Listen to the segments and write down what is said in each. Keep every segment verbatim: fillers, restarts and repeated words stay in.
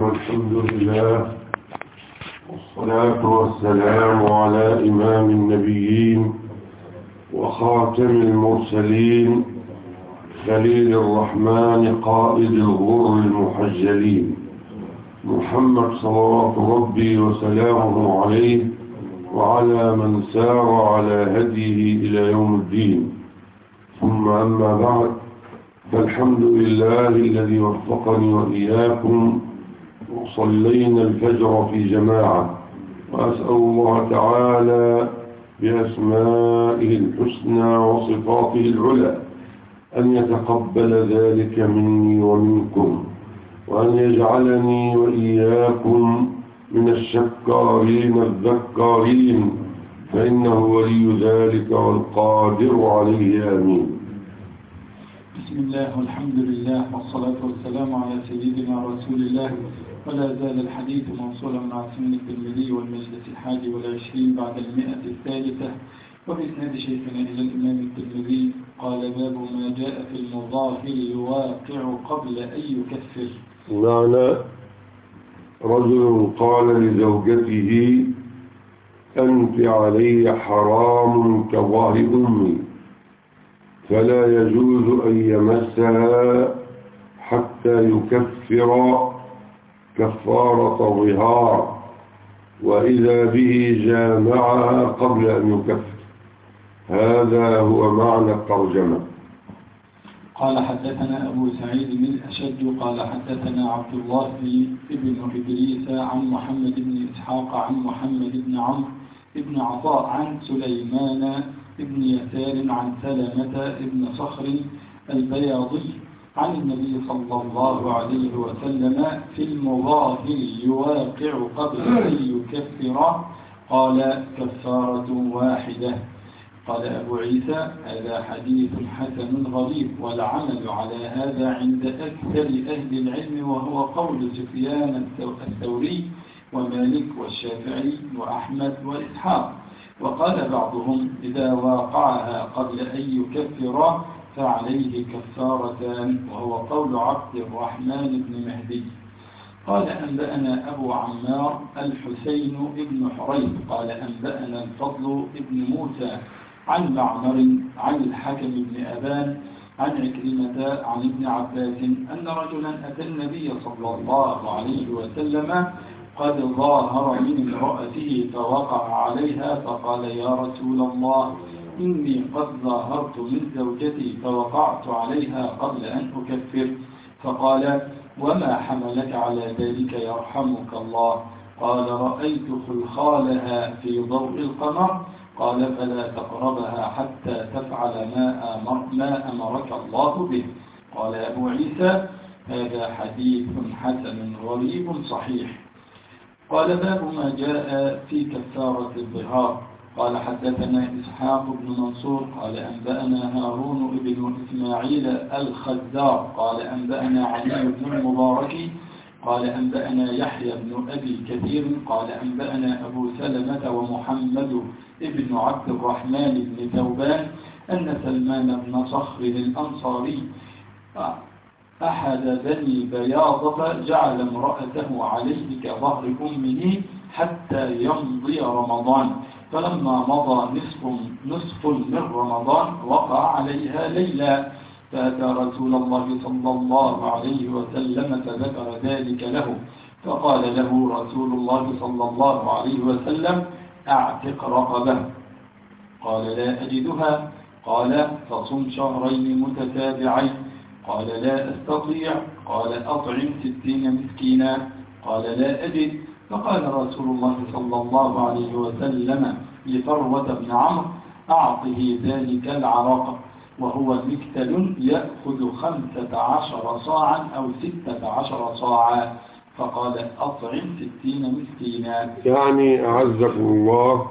والحمد لله والصلاة والسلام على إمام النبيين وخاتم المرسلين خليل الرحمن قائد الغر المحجلين محمد صلوات ربي وسلامه عليه وعلى من سار على هديه إلى يوم الدين. ثم أما بعد، فالحمد لله الذي وفقني وإياكم وصلينا الفجر في جماعة، وأسأل الله تعالى بأسمائه الحسنى وصفاته العلى أن يتقبل ذلك مني ومنكم، وأن يجعلني وإياكم من الشكارين الذكارين، فإنه ولي ذلك والقادر عليه. آمين. بسم الله والحمد لله والصلاة والسلام على سيدنا رسول الله. ولا زال الحديث موصولا مع سنن الترمذي والمجلس الحادي والعشرين بعد المئة الثالثة وبإسناد شيخنا إلى الإمام الترمذي. قال: باب ما جاء في المظاهر يواقع قبل أن يكفر. معنى: رجل قال لزوجته: أنت علي حرام كظهر أمي، فلا يجوز أن يمسها حتى يكفر كفارة ظهار، وإذا به جامعها قبل أن يكفر. هذا هو معنى الترجمة. قال: حدثنا أبو سعيد الأشج قال: حدثنا عبد الله بن إدريس عن محمد بن إسحاق عن محمد بن عمرو بن عطاء عن سليمان بن يسار عن سلمة بن صخر البياضي عن النبي صلى الله عليه وسلم في المظاهر يواقع قبل أن يكفر. قال: كفارة واحدة. قال أبو عيسى: هذا حديث حسن غريب، والعمل على هذا عند أكثر أهل العلم، وهو قول سفيان الثوري ومالك والشافعي وأحمد وإسحاق. وقال بعضهم: إذا واقعها قبل أن يكفر فعليه كفارتان، وهو قول عبد الرحمن بن مهدي. قال: أنبأنا أبو عمار الحسين بن حريث قال: أنبأنا الفضل بن موسى عن معمر عن الحكم بن أبان عن عكرمة عن ابن عباس أن رجلا أتى النبي صلى الله عليه وسلم قد ظاهر من امرأته فوقع عليها، فقال: يا رسول الله، إني قد ظاهرت من زوجتي فوقعت عليها قبل أن أكفر. فقال: وما حملك على ذلك يرحمك الله؟ قال: رأيت خلخالها في ضوء القمر. قال: فلا تقربها حتى تفعل ما, أمر ما أمرك الله به. قال أبو عيسى: هذا حديث حسن غريب صحيح. قال: باب ما جاء في كفارة الظهار. قال: حدثنا إسحاق بن منصور قال: أنبأنا هارون بن إسماعيل الخزار قال: أنبأنا علي بن المبارك قال: أنبأنا يحيى بن أبي كثير قال: أنبأنا أبو سلمة ومحمد بن عبد الرحمن بن ثوبان أن سلمان بن صخر الأنصاري أحد بني بياضة جعل امرأته عليه كظهر أمه حتى يمضي رمضان، فلما مضى نصف, نصف من رمضان وقع عليها ليلا، فأتى رسول الله صلى الله عليه وسلم فذكر ذلك له، فقال له رسول الله صلى الله عليه وسلم: أعتق رقبة. قال: لا أجدها. قال: فصم شهرين متتابعين. قال: لا أستطيع. قال: أطعم ستين مسكينا. قال: لا أجد. فقال رسول الله صلى الله عليه وسلم لفروة بن عمرو: أعطه ذلك العرق، وهو مكتل يأخذ خمسة عشر صاعا أو ستة عشر صاعا. فقال: أطعم ستين مسكينا. يعني أعزكم الله،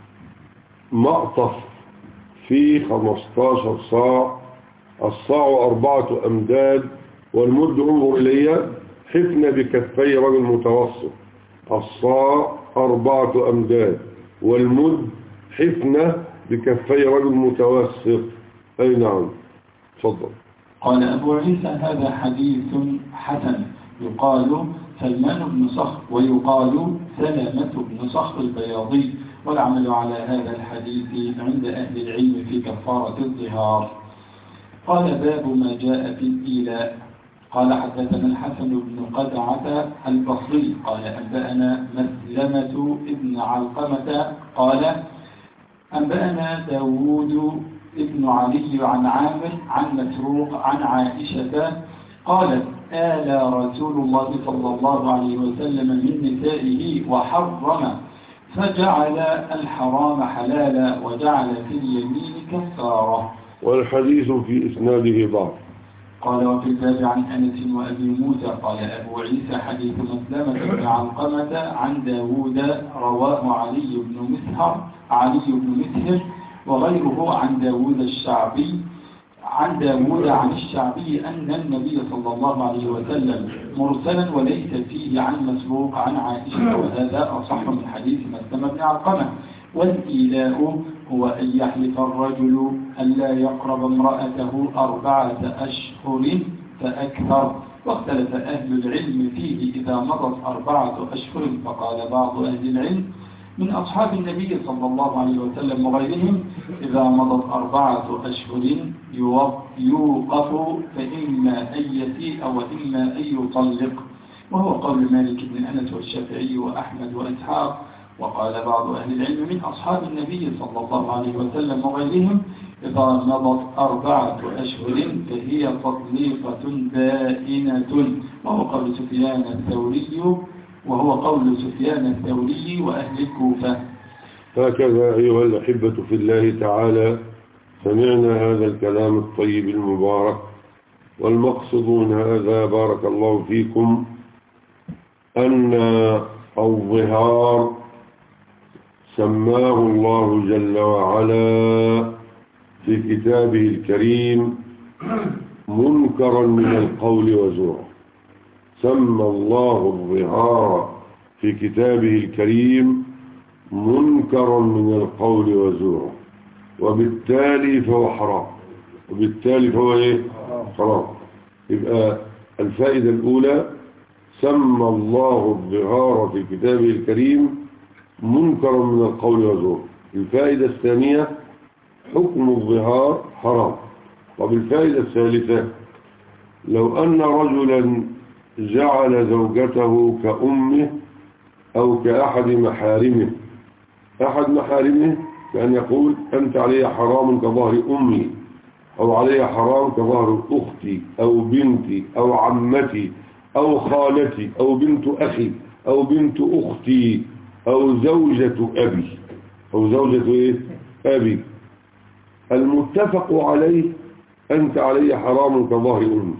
مقطف في خمستاشر صاع، الصاع أربعة أمداد، والمد انظر إلي حفنة بكفي رجل متوسط. الصاع أربعة أمداد والمد حفنة بكفي رجل متوسط. أي نعم، تفضل. قال أبو عيسى: هذا حديث حسن. يقال: سلمان بن صخر ويقال سلامة بن صخر البياضي، والعمل على هذا الحديث عند أهل العلم في كفارة الظهار. قال باب ما جاء في الإيلاء. قال حدثنا الحسن بن قدعة البصري قال أنبأنا مسلمة ابن علقمة قال أنبأنا داود ابن علي عن عامر عن مسروق عن عائشة قالت آل رسول الله صلى الله عليه وسلم من نسائه وحرم فجعل الحرام حلالا وجعل في اليمين كفارة. والحديث في إسناده ضعف. قال وفي الباب عن أنس وأبي موسى قال أبو عيسى حديث مسلمة بن علقمة عن داود رواه علي بن مسهر علي بن مسهر وغيره عن داود الشعبي عن داود عن الشعبي أن النبي صلى الله عليه وسلم مرسلا وليس فيه عن مسروق عن عائشة، وهذا أصح من حديث مسلمة بن علقمة. والإيلاء هو أن يحلف الرجل ألا يقرب امرأته أربعة أشهر فأكثر، واختلف أهل العلم فيه إذا مضت أربعة أشهر، فقال بعض أهل العلم من أصحاب النبي صلى الله عليه وسلم وغيرهم إذا مضت أربعة أشهر يوقف فإما أن يسيء وإما أن يطلق، وهو قول مالك بن أنس والشافعي وأحمد وإسحاق. وقال بعض أهل العلم من أصحاب النبي صلى الله عليه وسلم وغيرهم إذا مضت أربعة أشهر فهي تطليقة بائنة، وهو قول سفيان الثوري وهو قول سفيان الثوري وأهل الكوفة. هكذا أيها الأحبة في الله تعالى سمعنا هذا الكلام الطيب المبارك، والمقصد من هذا بارك الله فيكم أن الظهار سماه الله جل وعلا في كتابه الكريم منكرا من القول وزورا. سمى الله الظهار في كتابه الكريم منكرا من القول وزورا، وبالتالي فهو حرام، وبالتالي فهو ايه؟ حرام. يبقى الفائدة الأولى سمى الله الظهار في كتابه الكريم منكرا من القول وزورا. الفائدة الثانية حكم الظهار حرام. وبالفائدة الثالثة لو أن رجلا جعل زوجته كأمه أو كأحد محارمه، أحد محارمه كأن يقول أنت علي حرام كظهر أمي، أو علي حرام كظهر أختي أو بنتي أو عمتي أو خالتي أو بنت أخي أو بنت أختي أو زوجة أبي أو زوجة إيه؟ أبي. المتفق عليه أنت علي حرام كظهر أمي،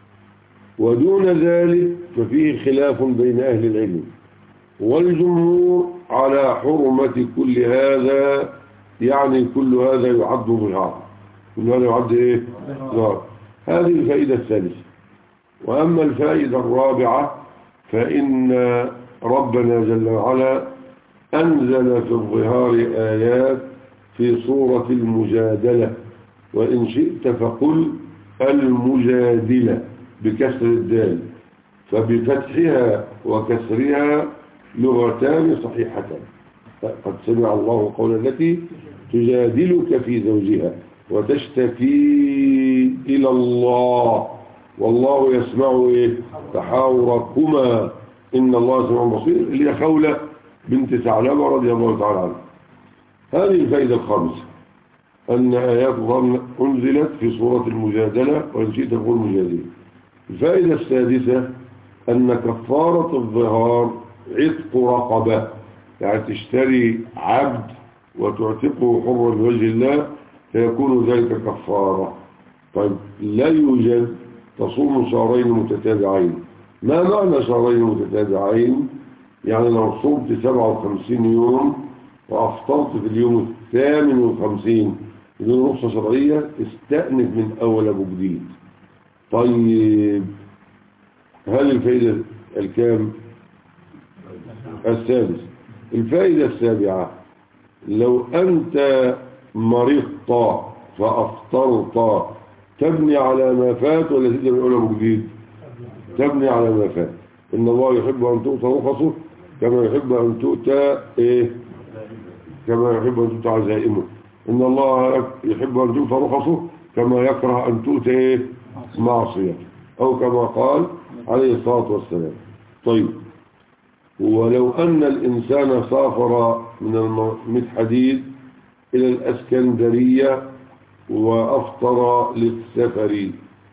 ودون ذلك ففيه خلاف بين أهل العلم، والجمهور على حرمة كل هذا، يعني كل هذا يعد ظهار، كل هذا يعد إيه؟ ظهار. هذه الفائدة الثالثة. وأما الفائدة الرابعة فإن ربنا جل وعلا أنزل في الظهار آيات في سورة المجادلة، وإن شئت فقل المجادلة بكسر الدال، فبفتحها وكسرها لغتان صحيحتان. قد سمع الله قول التي تجادلك في زوجها وتشتكي إلى الله والله يسمع إيه؟ تحاوركما إن الله سميع بصير، اللي هي خولة بنت ثعلبة رضي الله تعالى عنها. هذه الفائدة الخامسة أن آيات الله أنزلت في سورة المجادلة، وإن شئت تقول مجادلة. الفائدة السادسة أن كفارة الظهار عتق رقبة، يعني تشتري عبد وتعتقه حرا لوجه الله فيكون ذلك كفارة. طيب لا يوجد تصوم شهرين متتابعين. ما معنى شهرين متتابعين؟ يعني لو صمت سبعة وخمسين يوم وأفطرت في اليوم الثامن والخمسين بدون رخصة شرعية استأنف من أول أبو جديد. طيب هذه الفائدة الكام؟ السادس. الفائدة السابعة لو أنت مرضت فأفطرت تبني على ما فات ولا تبني من أول أبو جديد؟ تبني على ما فات. إن الله يحب أن تؤتى رخصه كما يحب أن تؤتى إيه كما يحب أن تؤتى عزائمه. إن الله يحب أن تؤتى رخصه كما يكره أن تؤتى إيه معصية، أو كما قال عليه الصلاة والسلام. طيب، ولو أن الإنسان سافر من المدحديد إلى الأسكندرية وأفطر للسفر،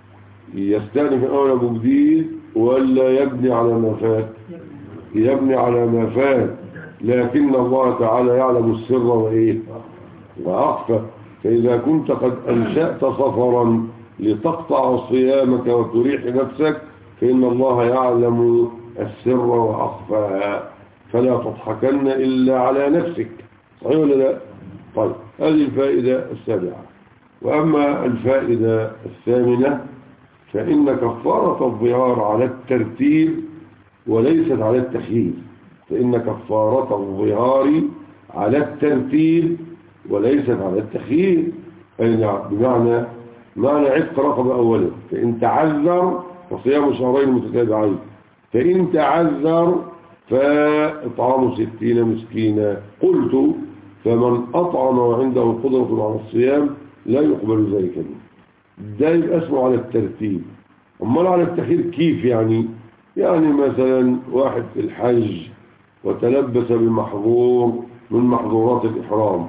يستأنف أول أبو جديد ولا يبني على ما فات؟ يبني على ما فات، لكن الله تعالى يعلم السر وإيه وأخفى. فإذا كنت قد أنشأت سفرا لتقطع صيامك وتريح نفسك فإن الله يعلم السر وأخفى، فلا تضحكن إلا على نفسك. صحيح ولا لا؟ طيب، هذه الفائدة السابعة. وأما الفائدة الثامنة فإن كفارة الظهار على الترتيب وليست على التخيير. فإن كفارة الظهار على الترتيب وليست على التخيير، أي بمعنى معنى عتق رقبة أولا، فإن تعذر فصيام شهرين متتابعين، فإن تعذر فإطعام ستين مسكينا. قلت فمن أطعم وعنده قدرة على الصيام لا يقبل ذلك منه. ده يبقى اسمه على الترتيب. أمال على التخيير كيف يعني؟ يعني مثلا واحد في الحج وتلبس بمحظور من محظورات الإحرام،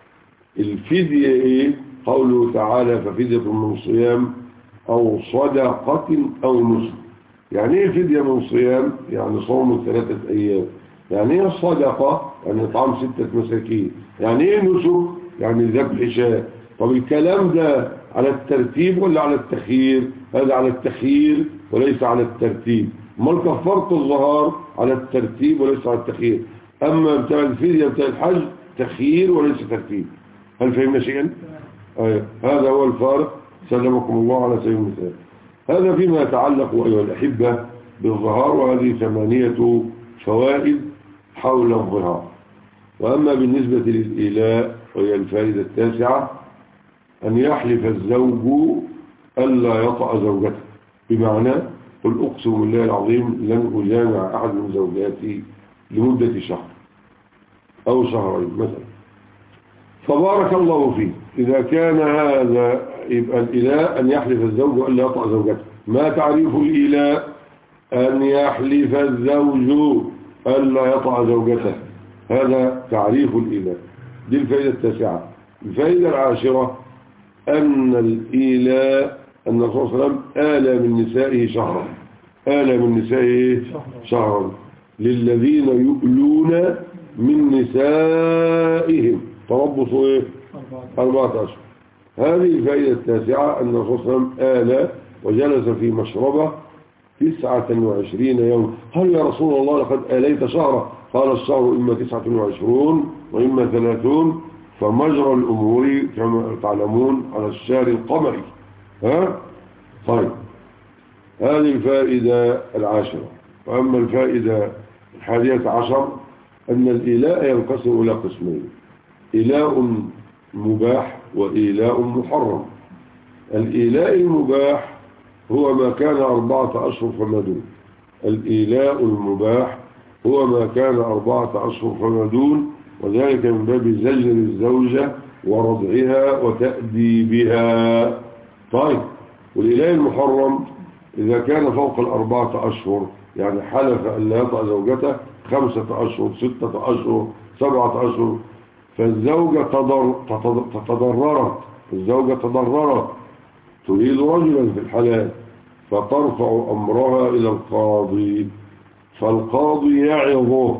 الفدية إيه؟ قوله تعالى ففدية من صيام أو صدقة أو نسك. يعني إيه فدية من صيام؟ يعني صوم ثلاثة أيام. يعني إيه صدقة؟ يعني إطعام ستة مساكين. يعني إيه نسك؟ يعني ذبح شاة. طب الكلام ده على الترتيب ولا على التخيير؟ هذا على التخيير وليس على الترتيب. امال كفارة الظهار على الترتيب وليس على التخيير. أما بتاع الفدية بتاع الحج تخيير وليس ترتيب. هل فهمنا شيئا؟ آه. هذا هو الفارق. سلمكم الله على سبيل المثال. هذا فيما يتعلق أيها الأحبة بالظهار، وهذه ثمانية فوائد حول الظهار. وأما بالنسبة للإيلاء وهي الفائدة التاسعة أن يحلف الزوج ألا يطأ زوجته، بمعنى قل أقسم بالله العظيم لن أجامع أحد من زوجاتي لمدة شهر أو شهرين مثلا، فبارك الله فيه. إذا كان هذا يبقى الإيلاء أن يحلف الزوج ألا يطأ زوجته. ما تعريف الإيلاء؟ أن يحلف الزوج ألا يطأ زوجته، هذا تعريف الإيلاء. دي الفائدة التاسعة. الفائدة العاشرة أن الإيلاء أن الرسول صلى الله عليه وسلم آل من نسائه شهرا، آل من نسائه شهرا للذين يؤلون من نسائهم تربصوا إيه؟ أربعة أشهر. هذه الفائدة التاسعة أن الرسول صلى الله عليه وسلم آل وجلس في مشربة تسعة وعشرين يوم. هل يا رسول الله لقد آليت شهرا؟ قال الشهر إما تسعة وعشرون وإما ثلاثون، فمجرى الأمور كما تعلمون على الشهر القمري. ها؟ طيب، هذه الفائدة العاشرة. وأما الفائدة الحادية عشر أن الإيلاء ينقسم إلى قسمين: إيلاء مباح وإيلاء محرم. الإيلاء المباح هو ما كان أربعة أشهر فما دون. الإيلاء المباح هو ما كان أربعة أشهر فما دون، وذلك من باب زجر الزوجة ورضعها وتأديبها. طيب، والإيلاء المحرم إذا كان فوق الأربعة أشهر، يعني حلف أن لا يطأ زوجته خمسة أشهر ستة أشهر سبعة أشهر، فالزوجة تضر تضررت الزوجة تضررت تريد رجلا في الحلال، فترفع أمرها إلى القاضي، فالقاضي يعظه،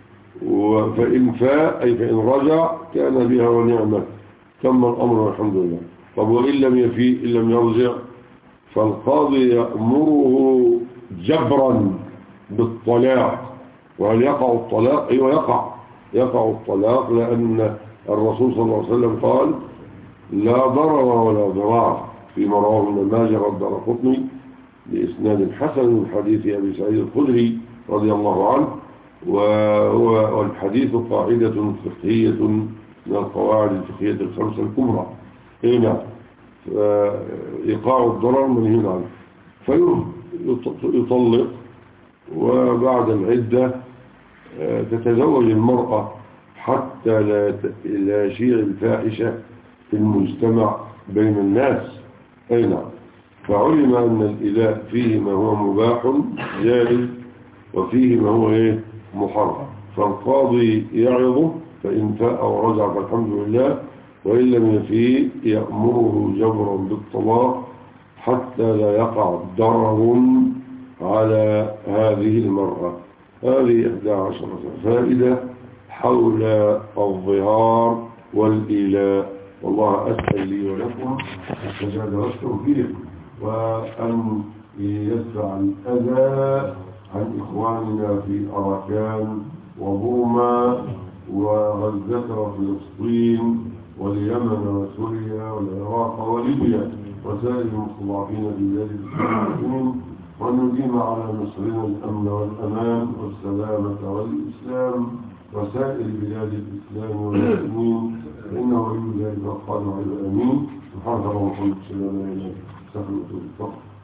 فإن فاء أي فإن رجع كان بها ونعمة، تم الأمر والحمد لله. طب وإن لم يفيء إن لم يرجع، فالقاضي يأمره جبرا بالطلاق. وهل يقع الطلاق؟ أيوة يقع يقع الطلاق، لأن الرسول صلى الله عليه وسلم قال لا ضرر ولا ضرار، فيما رواه ابن ماجه والدارقطني بإسناد حسن من حديث أبي سعيد الخدري رضي الله عنه. وهو والحديث قاعدة فقهية من القواعد الفقهية الخمسة الكبرى. هنا إيقاع الضرر منهي عنه، فيطلق وبعد العدة تتزوج المرأة حتى لا لا شيع الفاحشة في المجتمع بين الناس. أي نعم. فعلم أن الإله فيه ما هو مباح جائز وفيه ما هو إيه محرم، فالقاضي يعظه فإن فاء ورجع فالحمد لله، وإن لم يفيه يأمره جبرا بالطلاق حتى لا يقع ضرر على هذه المرأة. هذه إحدى عشرة فائدة حول الظهار والإيلاء. والله أسأل لي ولكم السداد والتوفيق، وأن يدفع الأذى عن إخواننا في أراكان وبورما وغزة وفلسطين واليمن وسوريا والعراق وليبيا وسائر المستضعفين في بلاد المسلمين، وأن نديم على مصرنا الأمن والأمان والسلامة والإسلام وسائر بلاد الإسلام والمسلمين، فإنه ولي ذلك القادر على الأمين. سبحانك اللهم وبحمدك أشهد أن لا إله إلا أنت أستغفرك وأتوب إليك.